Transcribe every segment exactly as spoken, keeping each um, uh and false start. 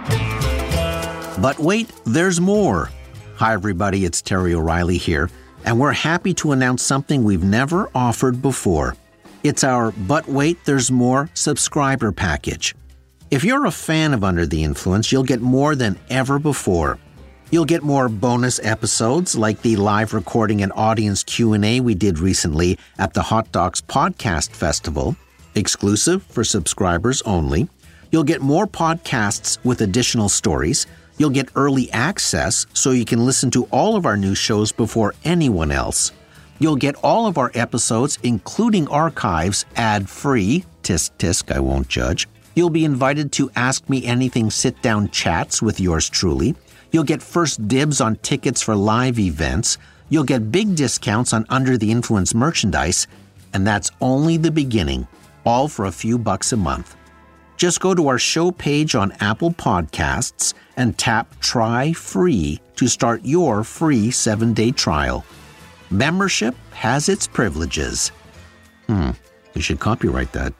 But wait, there's more. Hi, everybody. It's Terry O'Reilly here, and we're happy to announce something we've never offered before. It's our But Wait, There's More subscriber package. If you're a fan of Under the Influence, you'll get more than ever before. You'll get more bonus episodes like the live recording and audience Q and A we did recently at the Hot Docs Podcast Festival, exclusive for subscribers only. You'll get more podcasts with additional stories. You'll get early access so you can listen to all of our new shows before anyone else. You'll get all of our episodes, including archives, ad-free. Tisk, tisk, I won't judge. You'll be invited to Ask Me Anything sit-down chats with yours truly. You'll get first dibs on tickets for live events. You'll get big discounts on Under the Influence merchandise. And that's only the beginning, all for a few bucks a month. Just go to our show page on Apple Podcasts and tap Try Free to start your free seven-day trial. Membership has its privileges. Hmm, you should copyright that.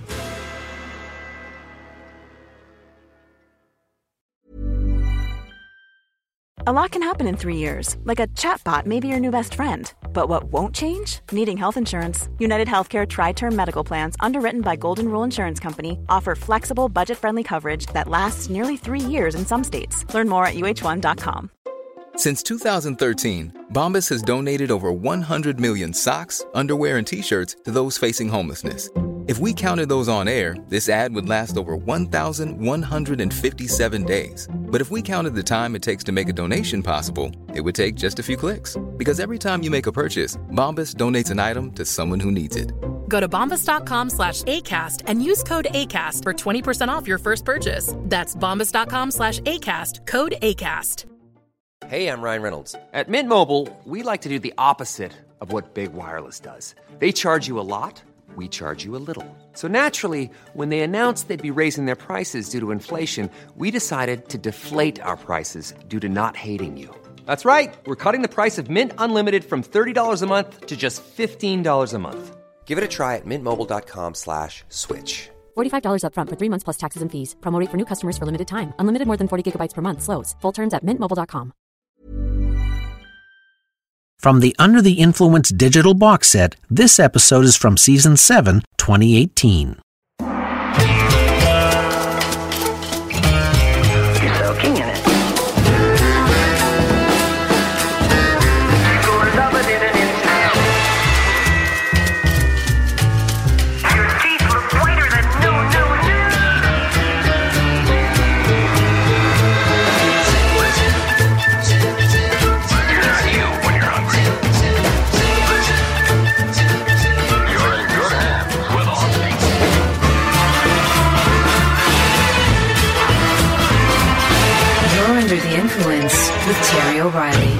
A lot can happen in three years, like a chatbot may be your new best friend. But what won't change? Needing health insurance. United Healthcare Tri-Term Medical Plans, underwritten by Golden Rule Insurance Company, offer flexible, budget-friendly coverage that lasts nearly three years in some states. Learn more at U H one dot com. Since two thousand thirteen, Bombas has donated over one hundred million socks, underwear, and T-shirts to those facing homelessness. If we counted those on air, this ad would last over one thousand one hundred fifty-seven days. But if we counted the time it takes to make a donation possible, it would take just a few clicks. Because every time you make a purchase, Bombas donates an item to someone who needs it. Go to bombas.com slash ACAST and use code ACAST for twenty percent off your first purchase. That's bombas.com slash ACAST, code ACAST. Hey, I'm Ryan Reynolds. At Mint Mobile, we like to do the opposite of what Big Wireless does. They charge you a lot. We charge you a little. So naturally, when they announced they'd be raising their prices due to inflation, we decided to deflate our prices due to not hating you. That's right. We're cutting the price of Mint Unlimited from thirty dollars a month to just fifteen dollars a month. Give it a try at mintmobile.com slash switch. forty-five dollars up front for three months plus taxes and fees. Promo rate for new customers for limited time. Unlimited more than forty gigabytes per month slows. Full terms at mint mobile dot com. From the Under the Influence digital box set, this episode is from Season seven, twenty eighteen. You're soaking in it. Your teeth look whiter than new, new, new. Here's you when you're hungry. You're in good hands with Austin. You're Under the Influence with Terry O'Reilly.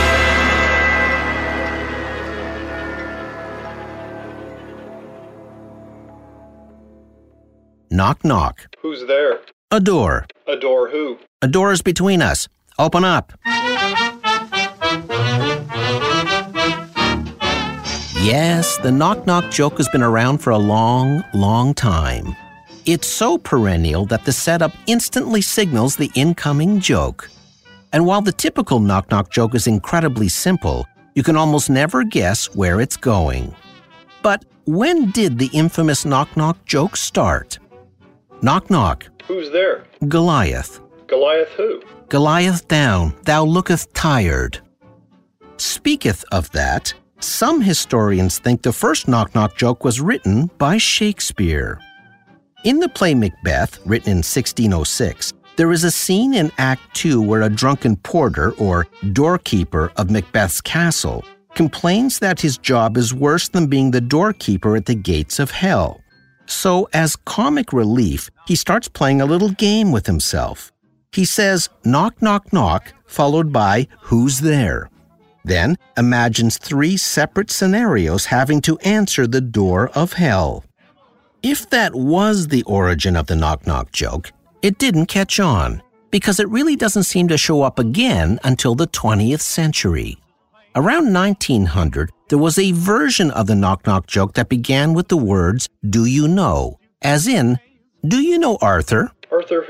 Knock, knock. Who's there? A door. A door who? A door is between us. Open up. Yes, the knock-knock joke has been around for a long, long time. It's so perennial that the setup instantly signals the incoming joke. And while the typical knock-knock joke is incredibly simple, you can almost never guess where it's going. But when did the infamous knock-knock joke start? Knock, knock. Who's there? Goliath. Goliath who? Goliath down, thou looketh tired. Speaketh of that, some historians think the first knock-knock joke was written by Shakespeare. In the play Macbeth, written in sixteen oh six, there is a scene in Act Two where a drunken porter, or doorkeeper, of Macbeth's castle complains that his job is worse than being the doorkeeper at the gates of hell. So, as comic relief, he starts playing a little game with himself. He says, knock, knock, knock, followed by, who's there? Then imagines three separate scenarios having to answer the door of hell. If that was the origin of the knock-knock joke, it didn't catch on, because it really doesn't seem to show up again until the twentieth century. Around nineteen hundred, there was a version of the knock-knock joke that began with the words, do you know? As in, do you know Arthur? Arthur who?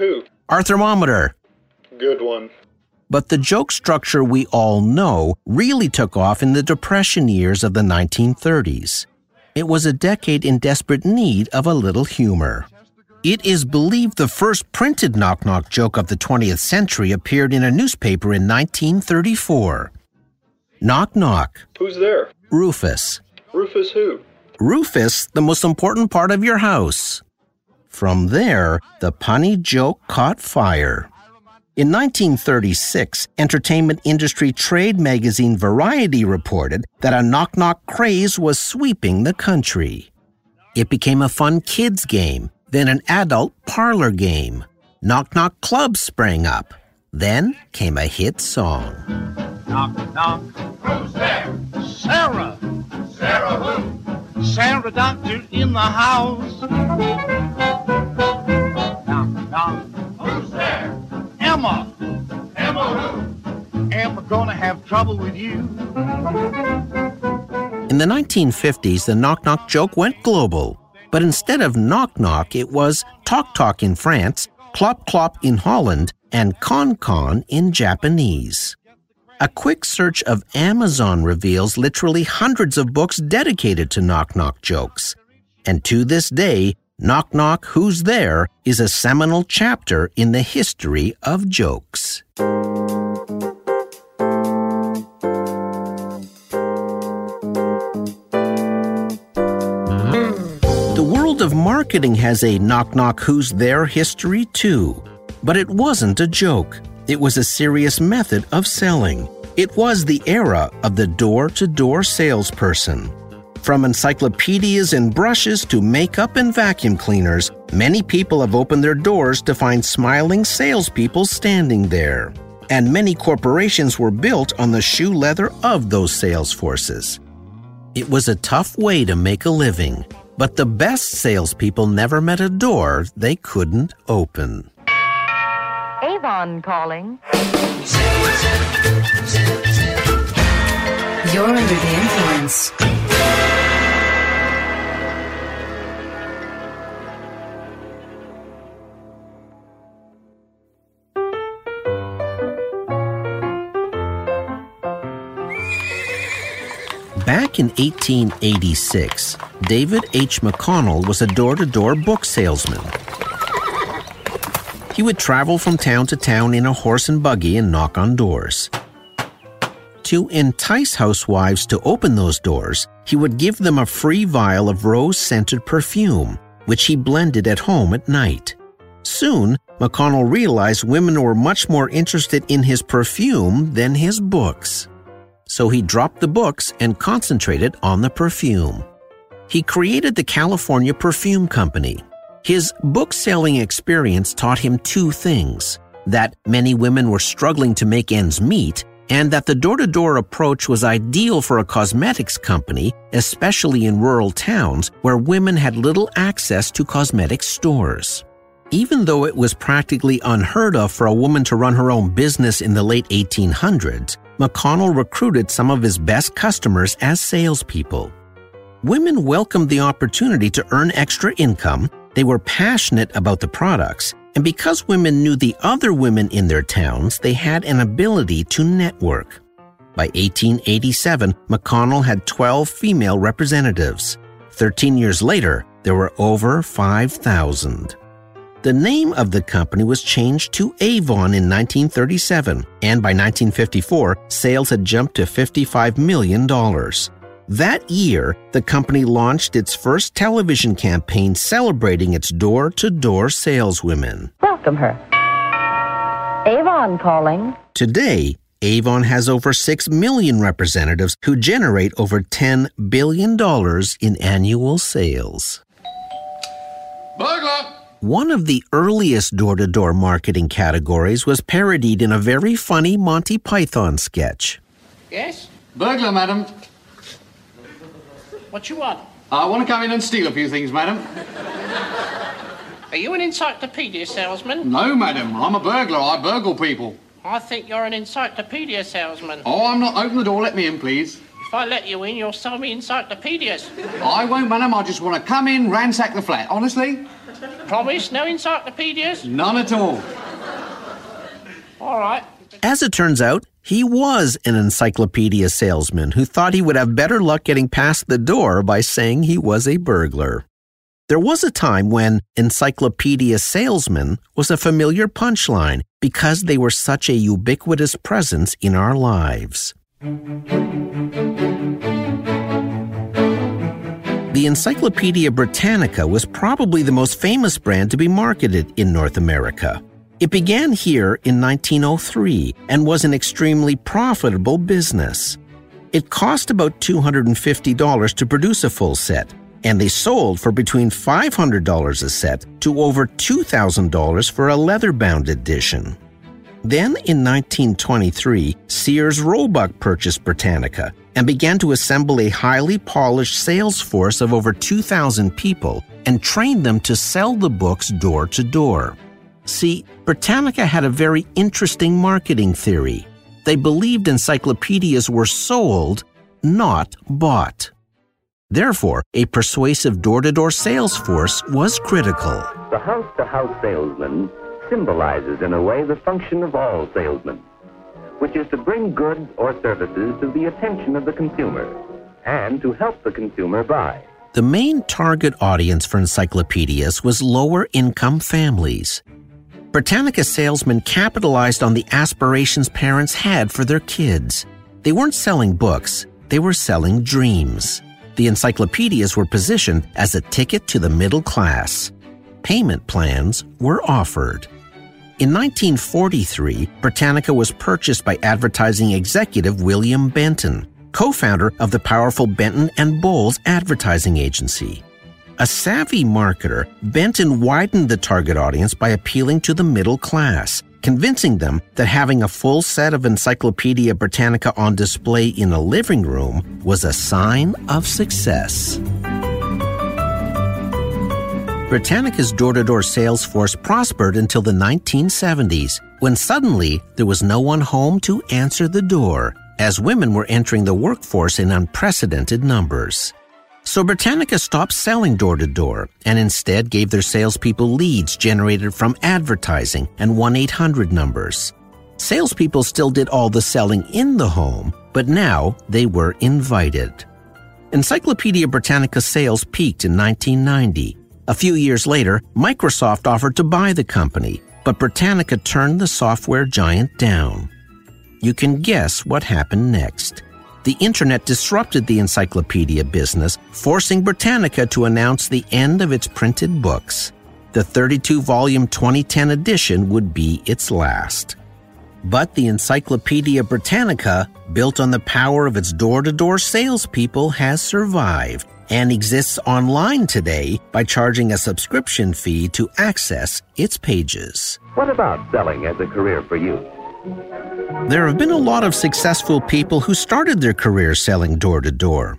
Our thermometer. Good one. But the joke structure we all know really took off in the Depression years of the nineteen thirties. It was a decade in desperate need of a little humor. It is believed the first printed knock-knock joke of the twentieth century appeared in a newspaper in nineteen thirty-four. Knock knock. Who's there? Rufus. Rufus who? Rufus, the most important part of your house. From there, the punny joke caught fire. In nineteen thirty-six, entertainment industry trade magazine Variety reported that a knock-knock craze was sweeping the country. It became a fun kids game, then an adult parlor game. Knock-knock clubs sprang up. Then came a hit song. Knock, knock. Who's there? Sarah. Sarah who? Sarah Doctor in the house. Knock, knock. Who's there? Emma. Emma who? Emma gonna have trouble with you. In the nineteen fifties, the knock-knock joke went global. But instead of knock-knock, it was talk-talk in France, clop-clop in Holland, and con-con in Japanese. A quick search of Amazon reveals literally hundreds of books dedicated to knock-knock jokes. And to this day, Knock Knock, Who's There is a seminal chapter in the history of jokes. The world of marketing has a Knock Knock, Who's There history too. But it wasn't a joke. It was a serious method of selling. It was the era of the door-to-door salesperson. From encyclopedias and brushes to makeup and vacuum cleaners, many people have opened their doors to find smiling salespeople standing there. And many corporations were built on the shoe leather of those sales forces. It was a tough way to make a living, but the best salespeople never met a door they couldn't open. Avon calling. You're under the influence. Back in eighteen eighty-six, David H. McConnell was a door-to-door book salesman. He would travel from town to town in a horse and buggy and knock on doors. To entice housewives to open those doors, he would give them a free vial of rose-scented perfume, which he blended at home at night. Soon, McConnell realized women were much more interested in his perfume than his books. So he dropped the books and concentrated on the perfume. He created the California Perfume Company. His book-selling experience taught him two things: that many women were struggling to make ends meet, and that the door-to-door approach was ideal for a cosmetics company, especially in rural towns where women had little access to cosmetics stores. Even though it was practically unheard of for a woman to run her own business in the late eighteen hundreds, McConnell recruited some of his best customers as salespeople. Women welcomed the opportunity to earn extra income, they were passionate about the products, and because women knew the other women in their towns, they had an ability to network. By eighteen eighty-seven, McConnell had twelve female representatives. Thirteen years later, there were over five thousand. The name of the company was changed to Avon in nineteen thirty-seven, and by nineteen fifty-four, sales had jumped to fifty-five million dollars. That year, the company launched its first television campaign celebrating its door-to-door saleswomen. Welcome her. Avon calling. Today, Avon has over six million representatives who generate over ten billion dollars in annual sales. Burglar! One of the earliest door-to-door marketing categories was parodied in a very funny Monty Python sketch. Yes? Burglar, madam. What you want? I want to come in and steal a few things, madam. Are you an encyclopedia salesman? No, madam. I'm a burglar. I burgle people. I think you're an encyclopedia salesman. Oh, I'm not. Open the door. Let me in, please. If I let you in, you'll sell me encyclopedias. I won't, madam. I just want to come in, ransack the flat. Honestly? Promise? No encyclopedias? None at all. All right. As it turns out, he was an encyclopedia salesman who thought he would have better luck getting past the door by saying he was a burglar. There was a time when encyclopedia salesman was a familiar punchline because they were such a ubiquitous presence in our lives. The Encyclopedia Britannica was probably the most famous brand to be marketed in North America. It began here in nineteen oh three and was an extremely profitable business. It cost about two hundred fifty dollars to produce a full set, and they sold for between five hundred dollars a set to over two thousand dollars for a leather-bound edition. Then, in nineteen twenty-three, Sears Roebuck purchased Britannica and began to assemble a highly polished sales force of over two thousand people and trained them to sell the books door to door. See, Britannica had a very interesting marketing theory. They believed encyclopedias were sold, not bought. Therefore, a persuasive door-to-door sales force was critical. The house-to-house salesman symbolizes in a way the function of all salesmen, which is to bring goods or services to the attention of the consumer and to help the consumer buy. The main target audience for encyclopedias was lower-income families. Britannica salesmen capitalized on the aspirations parents had for their kids. They weren't selling books, they were selling dreams. The encyclopedias were positioned as a ticket to the middle class. Payment plans were offered. In nineteen forty-three, Britannica was purchased by advertising executive William Benton, co-founder of the powerful Benton and Bowles advertising agency. A savvy marketer, Benton widened the target audience by appealing to the middle class, convincing them that having a full set of Encyclopedia Britannica on display in a living room was a sign of success. Britannica's door-to-door sales force prospered until the nineteen seventies, when suddenly there was no one home to answer the door, as women were entering the workforce in unprecedented numbers. So Britannica stopped selling door-to-door and instead gave their salespeople leads generated from advertising and one eight hundred numbers. Salespeople still did all the selling in the home, but now they were invited. Encyclopedia Britannica sales peaked in nineteen ninety. A few years later, Microsoft offered to buy the company, but Britannica turned the software giant down. You can guess what happened next. The internet disrupted the encyclopedia business, forcing Britannica to announce the end of its printed books. The thirty-two volume twenty ten edition would be its last. But the Encyclopedia Britannica, built on the power of its door-to-door salespeople, has survived and exists online today by charging a subscription fee to access its pages. What about selling as a career for you? There have been a lot of successful people who started their career selling door-to-door.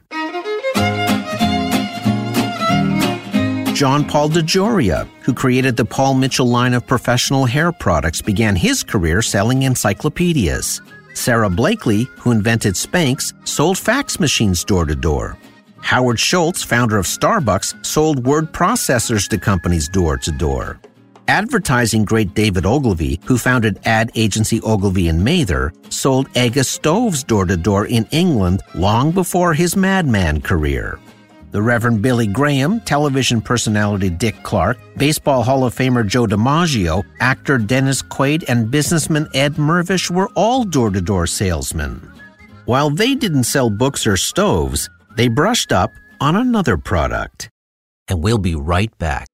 John Paul DeJoria, who created the Paul Mitchell line of professional hair products, began his career selling encyclopedias. Sarah Blakely, who invented Spanx, sold fax machines door-to-door. Howard Schultz, founder of Starbucks, sold word processors to companies door-to-door. Advertising great David Ogilvy, who founded ad agency Ogilvy and Mather, sold Aga stoves door-to-door in England long before his Madman career. The Reverend Billy Graham, television personality Dick Clark, Baseball Hall of Famer Joe DiMaggio, actor Dennis Quaid, and businessman Ed Mirvish were all door-to-door salesmen. While they didn't sell books or stoves, they brushed up on another product. And we'll be right back.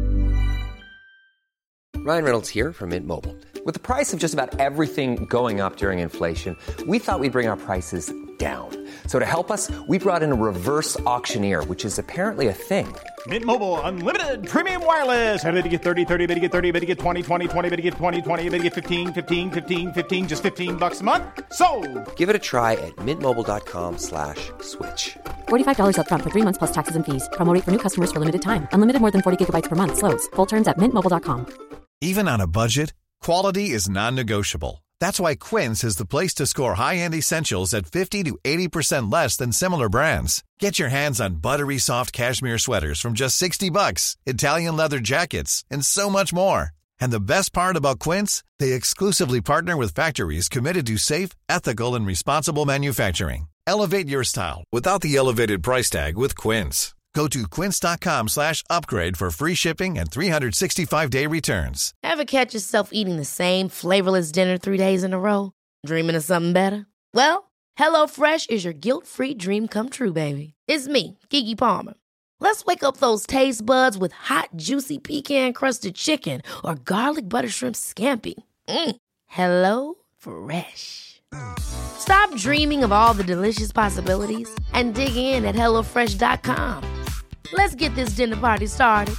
Ryan Reynolds here from Mint Mobile. With the price of just about everything going up during inflation, we thought we'd bring our prices down. So to help us, we brought in a reverse auctioneer, which is apparently a thing. Mint Mobile Unlimited Premium Wireless. How to get thirty, thirty, how to get thirty, how to get twenty, twenty, twenty, how to get twenty, twenty, how to get fifteen, fifteen, fifteen, fifteen, just fifteen bucks a month? Sold! Give it a try at mintmobile.com slash switch. forty-five dollars up front for three months plus taxes and fees. Promo rate for new customers for limited time. Unlimited more than forty gigabytes per month. Slows full terms at mint mobile dot com. Even on a budget, quality is non-negotiable. That's why Quince is the place to score high-end essentials at fifty to eighty percent less than similar brands. Get your hands on buttery soft cashmere sweaters from just sixty bucks, Italian leather jackets, and so much more. And the best part about Quince, they exclusively partner with factories committed to safe, ethical, and responsible manufacturing. Elevate your style without the elevated price tag with Quince. Go to quince.com slash upgrade for free shipping and three sixty-five day returns. Ever catch yourself eating the same flavorless dinner three days in a row? Dreaming of something better? Well, HelloFresh is your guilt-free dream come true, baby. It's me, Keke Palmer. Let's wake up those taste buds with hot, juicy pecan-crusted chicken or garlic butter shrimp scampi. Mm. Hello Fresh. Stop dreaming of all the delicious possibilities and dig in at hello fresh dot com. Let's get this dinner party started.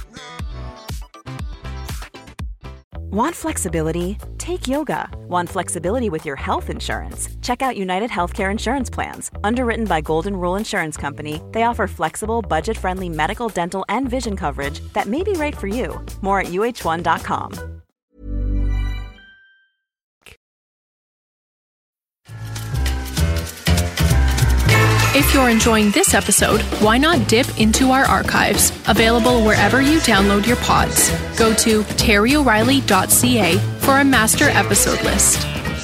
Want flexibility? Take yoga. Want flexibility with your health insurance? Check out United Healthcare Insurance Plans. Underwritten by Golden Rule Insurance Company, they offer flexible, budget-friendly medical, dental, and vision coverage that may be right for you. More at U H one dot com. If you're enjoying this episode, why not dip into our archives, available wherever you download your pods. Go to terry o'reilly dot c a for a master episode list.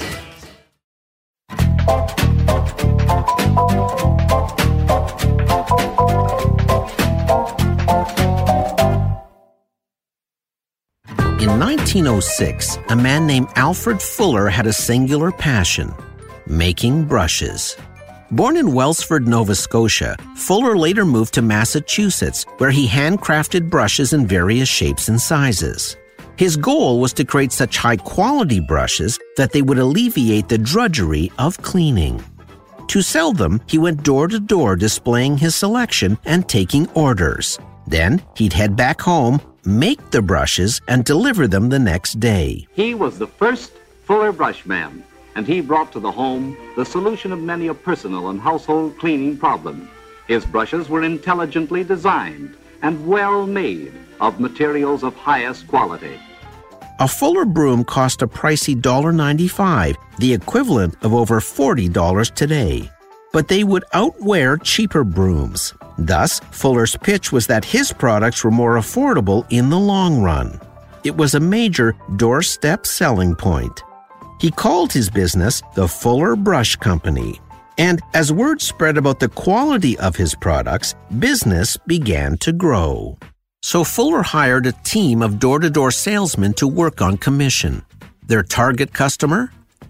In nineteen oh six, a man named Alfred Fuller had a singular passion: making brushes. Born in Welsford, Nova Scotia, Fuller later moved to Massachusetts, where he handcrafted brushes in various shapes and sizes. His goal was to create such high-quality brushes that they would alleviate the drudgery of cleaning. To sell them, he went door to door displaying his selection and taking orders. Then he'd head back home, make the brushes, and deliver them the next day. He was the first Fuller brush man, and he brought to the home the solution of many a personal and household cleaning problem. His brushes were intelligently designed and well made of materials of highest quality. A Fuller broom cost a pricey one dollar ninety-five, the equivalent of over forty dollars today. But they would outwear cheaper brooms. Thus, Fuller's pitch was that his products were more affordable in the long run. It was a major doorstep selling point. He called his business the Fuller Brush Company. And as word spread about the quality of his products, business began to grow. So Fuller hired a team of door-to-door salesmen to work on commission. Their target customer?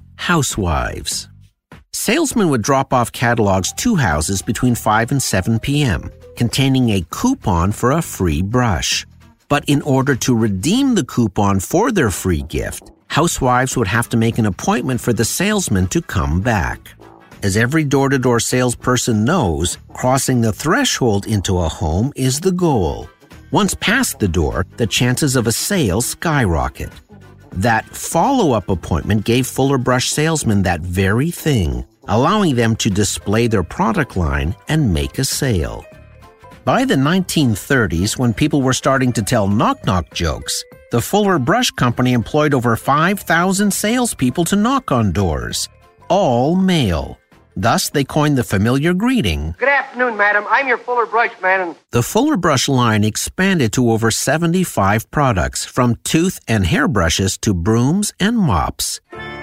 Housewives. Salesmen would drop off catalogs to houses between five and seven p.m., containing a coupon for a free brush. But in order to redeem the coupon for their free gift, housewives would have to make an appointment for the salesman to come back. As every door-to-door salesperson knows, crossing the threshold into a home is the goal. Once past the door, the chances of a sale skyrocket. That follow-up appointment gave Fuller Brush salesmen that very thing, allowing them to display their product line and make a sale. By the nineteen thirties, when people were starting to tell knock-knock jokes, the Fuller Brush Company employed over five thousand salespeople to knock on doors, all male. Thus, they coined the familiar greeting. Good afternoon, madam. I'm your Fuller Brush man. And the Fuller Brush line expanded to over seventy-five products, from tooth and hair brushes to brooms and mops.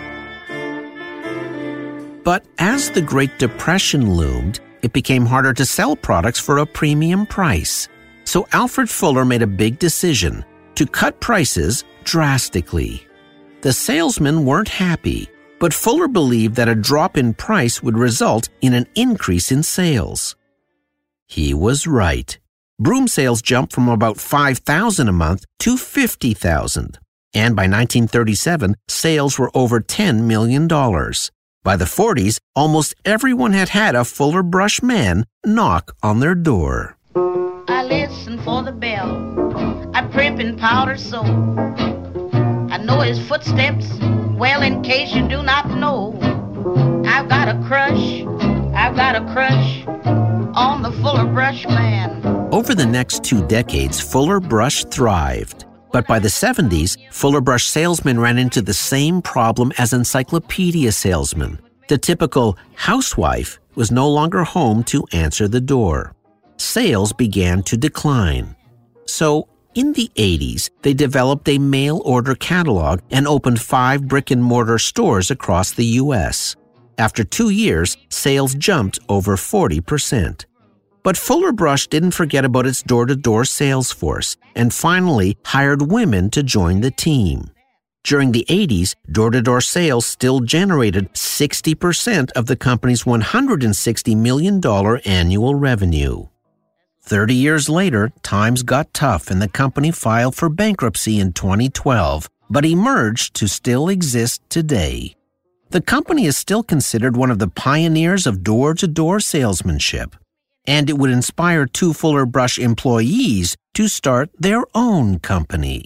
But as the Great Depression loomed, it became harder to sell products for a premium price. So Alfred Fuller made a big decision to cut prices drastically. The salesmen weren't happy, but Fuller believed that a drop in price would result in an increase in sales. He was right. Broom sales jumped from about five thousand a month to fifty thousand. And by nineteen thirty-seven, sales were over ten million dollars. By the forties, almost everyone had had a Fuller Brush man knock on their door. I listen for the bell. I primp in powder soap. I know his footsteps well, in case you do not know. I've got a crush. I've got a crush on the Fuller Brush man. Over the next two decades, Fuller Brush thrived. But by the seventies, Fuller Brush salesmen ran into the same problem as encyclopedia salesmen. The typical housewife was no longer home to answer the door. Sales began to decline. So In the eighties, they developed a mail-order catalog and opened five brick-and-mortar stores across the U S. After two years, sales jumped over forty percent. But Fuller Brush didn't forget about its door-to-door sales force and finally hired women to join the team. During the eighties, door-to-door sales still generated sixty percent of the company's one hundred sixty million dollars annual revenue. Thirty years later, times got tough and the company filed for bankruptcy in twenty twelve, but emerged to still exist today. The company is still considered one of the pioneers of door-to-door salesmanship, and it would inspire two Fuller Brush employees to start their own company.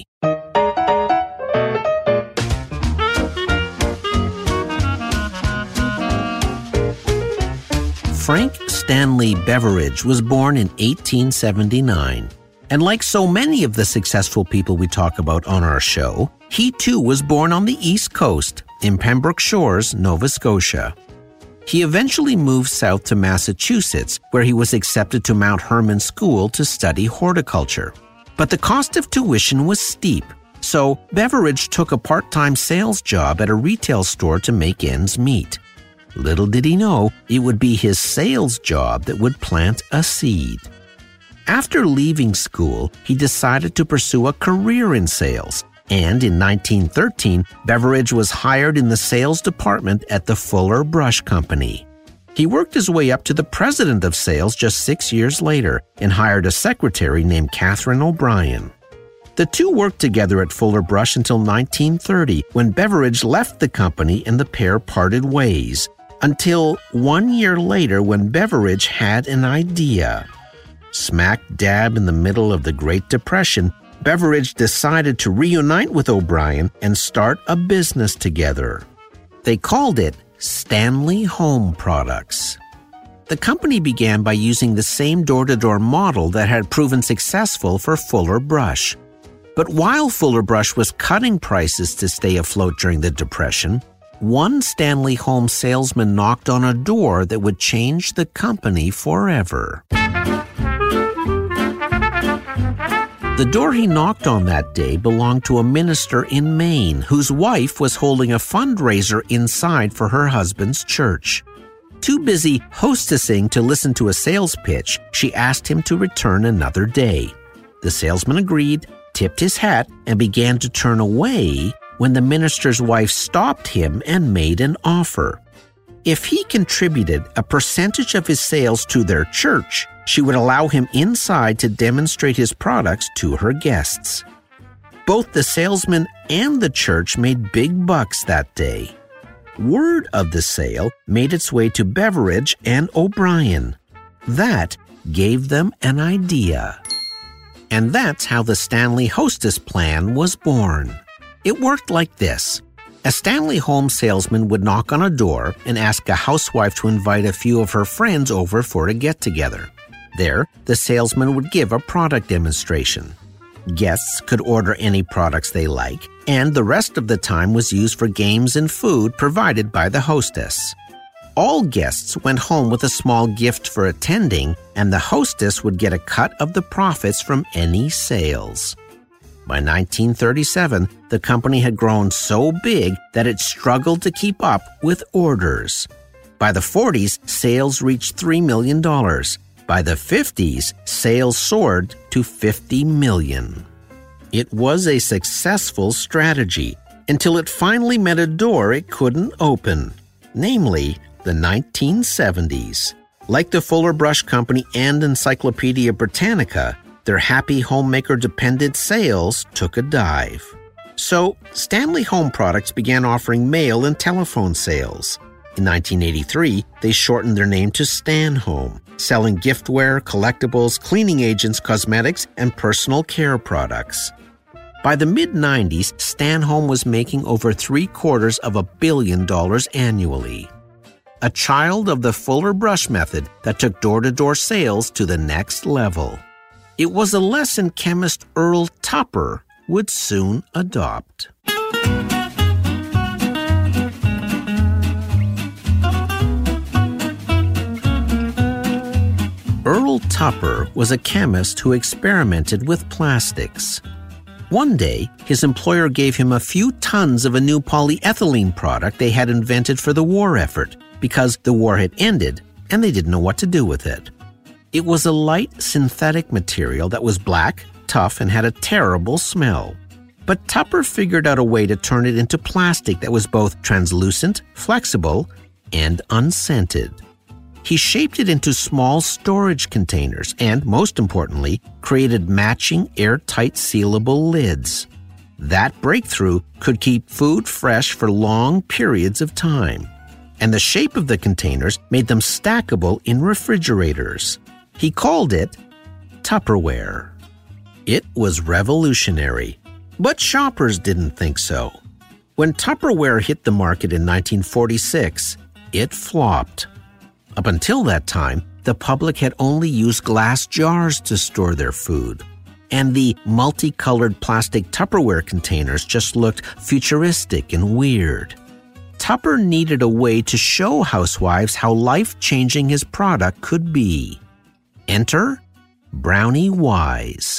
Frank Stanley Beveridge was born in eighteen seventy-nine. And like so many of the successful people we talk about on our show, he too was born on the East Coast in Pembroke Shores, Nova Scotia. He eventually moved south to Massachusetts, where he was accepted to Mount Hermon School to study horticulture. But the cost of tuition was steep, so Beveridge took a part-time sales job at a retail store to make ends meet. Little did he know, it would be his sales job that would plant a seed. After leaving school, he decided to pursue a career in sales, and in nineteen thirteen, Beveridge was hired in the sales department at the Fuller Brush Company. He worked his way up to the president of sales just six years later and hired a secretary named Catherine O'Brien. The two worked together at Fuller Brush until nineteen thirty, when Beveridge left the company and the pair parted ways. Until one year later when Beveridge had an idea. Smack dab in the middle of the Great Depression, Beveridge decided to reunite with O'Brien and start a business together. They called it Stanley Home Products. The company began by using the same door-to-door model that had proven successful for Fuller Brush. But while Fuller Brush was cutting prices to stay afloat during the Depression, one Stanley Home salesman knocked on a door that would change the company forever. The door he knocked on that day belonged to a minister in Maine whose wife was holding a fundraiser inside for her husband's church. Too busy hostessing to listen to a sales pitch, she asked him to return another day. The salesman agreed, tipped his hat, and began to turn away when the minister's wife stopped him and made an offer. If he contributed a percentage of his sales to their church, she would allow him inside to demonstrate his products to her guests. Both the salesman and the church made big bucks that day. Word of the sale made its way to Beveridge and O'Brien. That gave them an idea. And that's how the Stanley Hostess Plan was born. It worked like this. A Stanley Home salesman would knock on a door and ask a housewife to invite a few of her friends over for a get-together. There, the salesman would give a product demonstration. Guests could order any products they like, and the rest of the time was used for games and food provided by the hostess. All guests went home with a small gift for attending, and the hostess would get a cut of the profits from any sales. By nineteen thirty-seven, the company had grown so big that it struggled to keep up with orders. By the forties, sales reached three million dollars. By the fifties, sales soared to fifty million dollars. It was a successful strategy until it finally met a door it couldn't open, namely the nineteen seventies. Like the Fuller Brush Company and Encyclopedia Britannica, their happy homemaker-dependent sales took a dive. So, Stanley Home Products began offering mail and telephone sales. In nineteen eighty-three, they shortened their name to Stan Home, selling giftware, collectibles, cleaning agents, cosmetics, and personal care products. By the mid nineties, Stan Home was making over three quarters of a billion dollars annually. A child of the Fuller Brush method that took door-to-door sales to the next level. It was a lesson chemist Earl Tupper would soon adopt. Earl Earl Tupper was a chemist who experimented with plastics. One day, his employer gave him a few tons of a new polyethylene product they had invented for the war effort because the war had ended and they didn't know what to do with it. It was a light synthetic material that was black, tough, and had a terrible smell. But Tupper figured out a way to turn it into plastic that was both translucent, flexible, and unscented. He shaped it into small storage containers and, most importantly, created matching airtight sealable lids. That breakthrough could keep food fresh for long periods of time. And the shape of the containers made them stackable in refrigerators. He called it Tupperware. It was revolutionary, but shoppers didn't think so. When Tupperware hit the market in nineteen forty-six, it flopped. Up until that time, the public had only used glass jars to store their food, and the multicolored plastic Tupperware containers just looked futuristic and weird. Tupper needed a way to show housewives how life-changing his product could be. Enter Brownie Wise.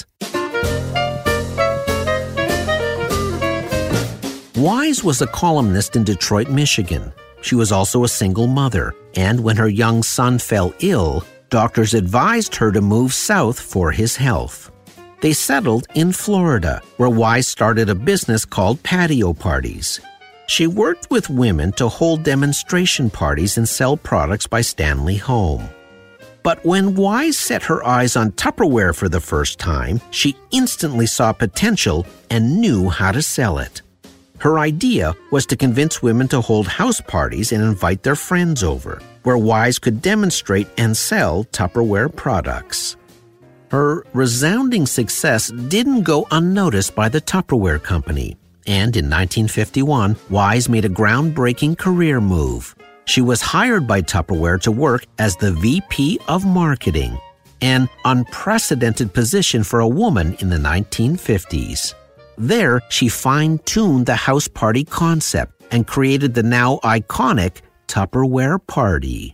Wise was a columnist in Detroit, Michigan. She was also a single mother, and when her young son fell ill, doctors advised her to move south for his health. They settled in Florida, where Wise started a business called Patio Parties. She worked with women to hold demonstration parties and sell products by Stanley Home. But when Wise set her eyes on Tupperware for the first time, she instantly saw potential and knew how to sell it. Her idea was to convince women to hold house parties and invite their friends over, where Wise could demonstrate and sell Tupperware products. Her resounding success didn't go unnoticed by the Tupperware Company, and in nineteen fifty-one, Wise made a groundbreaking career move. She was hired by Tupperware to work as the V P of Marketing, an unprecedented position for a woman in the nineteen fifties. There, she fine-tuned the house party concept and created the now iconic Tupperware Party.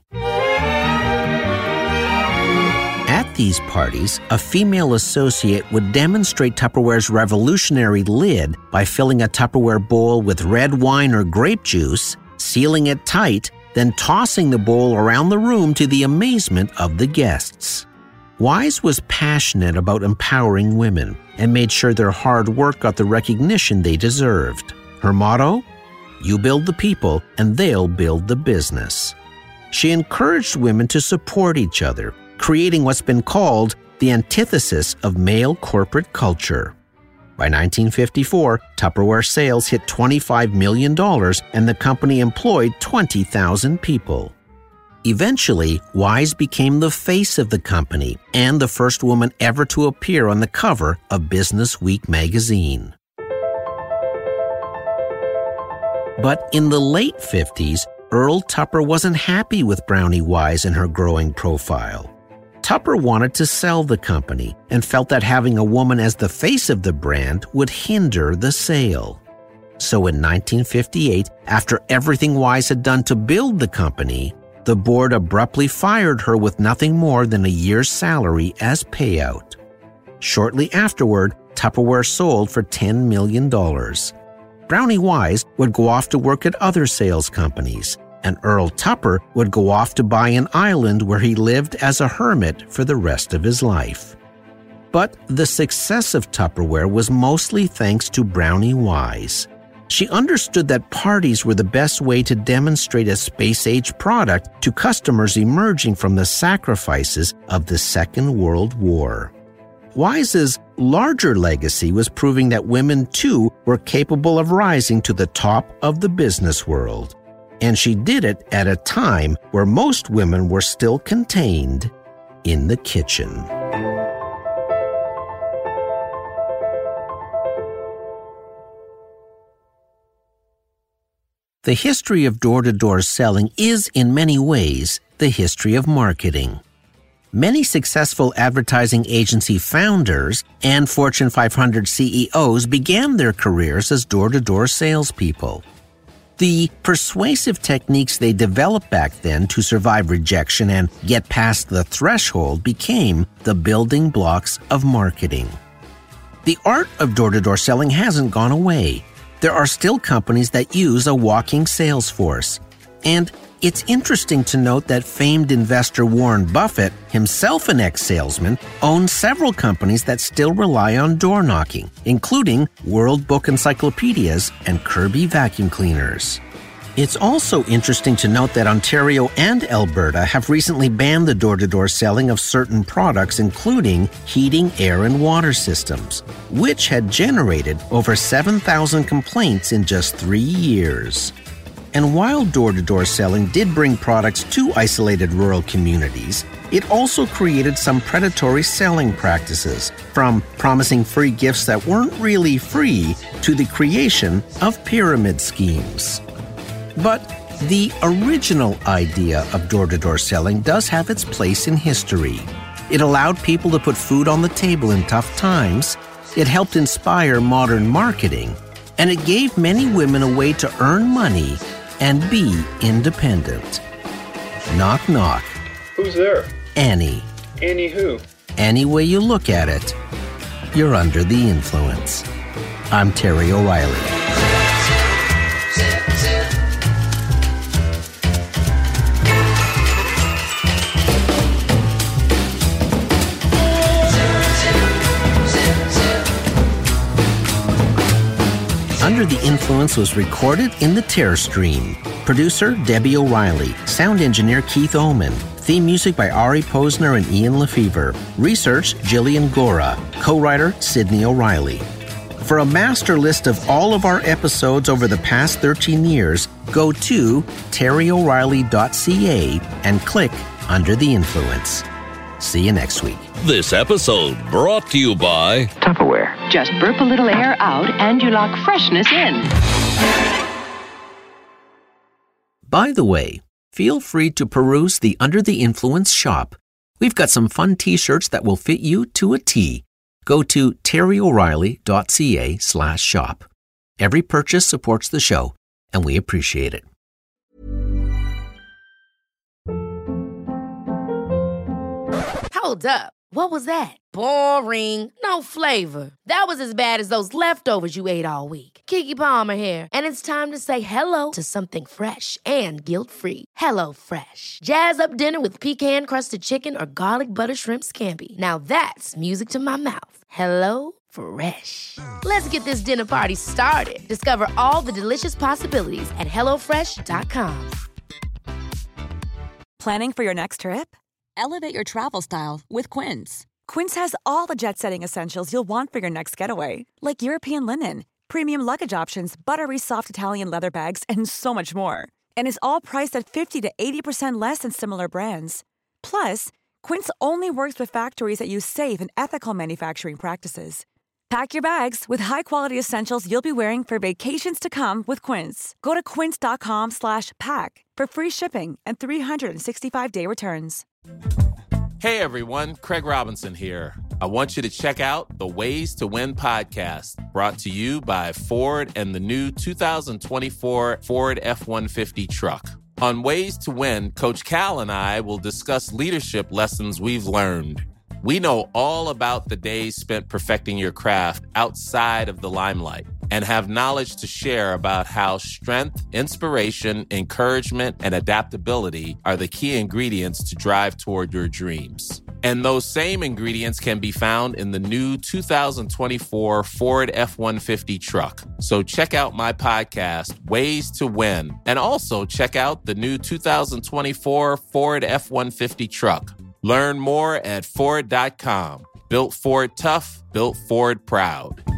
At these parties, a female associate would demonstrate Tupperware's revolutionary lid by filling a Tupperware bowl with red wine or grape juice, sealing it tight, then tossing the bowl around the room to the amazement of the guests. Wise was passionate about empowering women and made sure their hard work got the recognition they deserved. Her motto? You build the people and they'll build the business. She encouraged women to support each other, creating what's been called the antithesis of male corporate culture. By nineteen fifty-four, Tupperware sales hit twenty-five million dollars and the company employed twenty thousand people. Eventually, Wise became the face of the company and the first woman ever to appear on the cover of Business Week magazine. But in the late fifties, Earl Tupper wasn't happy with Brownie Wise and her growing profile. Tupper wanted to sell the company and felt that having a woman as the face of the brand would hinder the sale. So in nineteen fifty-eight, after everything Wise had done to build the company, the board abruptly fired her with nothing more than a year's salary as payout. Shortly afterward, Tupperware sold for ten million dollars. Brownie Wise would go off to work at other sales companies, and Earl Tupper would go off to buy an island where he lived as a hermit for the rest of his life. But the success of Tupperware was mostly thanks to Brownie Wise. She understood that parties were the best way to demonstrate a space-age product to customers emerging from the sacrifices of the Second World War. Wise's larger legacy was proving that women, too, were capable of rising to the top of the business world. And she did it at a time where most women were still contained in the kitchen. The history of door-to-door selling is, in many ways, the history of marketing. Many successful advertising agency founders and Fortune five hundred C E Os began their careers as door-to-door salespeople. The persuasive techniques they developed back then to survive rejection and get past the threshold became the building blocks of marketing. The art of door-to-door selling hasn't gone away. There are still companies that use a walking sales force. And it's interesting to note that famed investor Warren Buffett, himself an ex-salesman, owns several companies that still rely on door knocking, including World Book Encyclopedias and Kirby vacuum cleaners. It's also interesting to note that Ontario and Alberta have recently banned the door-to-door selling of certain products, including heating, air, and water systems, which had generated over seven thousand complaints in just three years. And while door-to-door selling did bring products to isolated rural communities, it also created some predatory selling practices, from promising free gifts that weren't really free to the creation of pyramid schemes. But the original idea of door-to-door selling does have its place in history. It allowed people to put food on the table in tough times, it helped inspire modern marketing, and it gave many women a way to earn money and be independent. Knock, knock. Who's there? Annie. Annie who? Any way you look at it, you're under the influence. I'm Terry O'Reilly. Under the Influence was recorded in the Terror Stream. Producer Debbie O'Reilly. Sound engineer Keith Oman. Theme music by Ari Posner and Ian Lefevre. Research Jillian Gora. Co-writer Sydney O'Reilly. For a master list of all of our episodes over the past thirteen years, go to terry o'reilly dot c a and click Under the Influence. See you next week. This episode brought to you by Tupperware. Just burp a little air out and you lock freshness in. By the way, feel free to peruse the Under the Influence shop. We've got some fun t-shirts that will fit you to a T. Go to terry o'reilly dot c a slash shop. Every purchase supports the show, and we appreciate it. Hold up. What was that? Boring. No flavor. That was as bad as those leftovers you ate all week. Keke Palmer here, and it's time to say hello to something fresh and guilt-free. Hello Fresh. Jazz up dinner with pecan-crusted chicken or garlic butter shrimp scampi. Now that's music to my mouth. Hello Fresh. Let's get this dinner party started. Discover all the delicious possibilities at hello fresh dot com. Planning for your next trip? Elevate your travel style with Quince. Quince has all the jet-setting essentials you'll want for your next getaway, like European linen, premium luggage options, buttery soft Italian leather bags, and so much more. And is all priced at fifty to eighty percent less than similar brands. Plus, Quince only works with factories that use safe and ethical manufacturing practices. Pack your bags with high-quality essentials you'll be wearing for vacations to come with Quince. Go to quince dot com slash pack for free shipping and three sixty-five day returns. Hey everyone, Craig Robinson here. I want you to check out the Ways to Win podcast, brought to you by Ford and the new two thousand twenty-four Ford F one fifty truck. On Ways to Win, Coach Cal and I will discuss leadership lessons we've learned. We know all about the days spent perfecting your craft outside of the limelight and have knowledge to share about how strength, inspiration, encouragement, and adaptability are the key ingredients to drive toward your dreams. And those same ingredients can be found in the new two thousand twenty-four Ford F one fifty truck. So check out my podcast, Ways to Win, and also check out the new two thousand twenty-four Ford F one fifty truck. Learn more at Ford dot com. Built Ford tough, built Ford proud.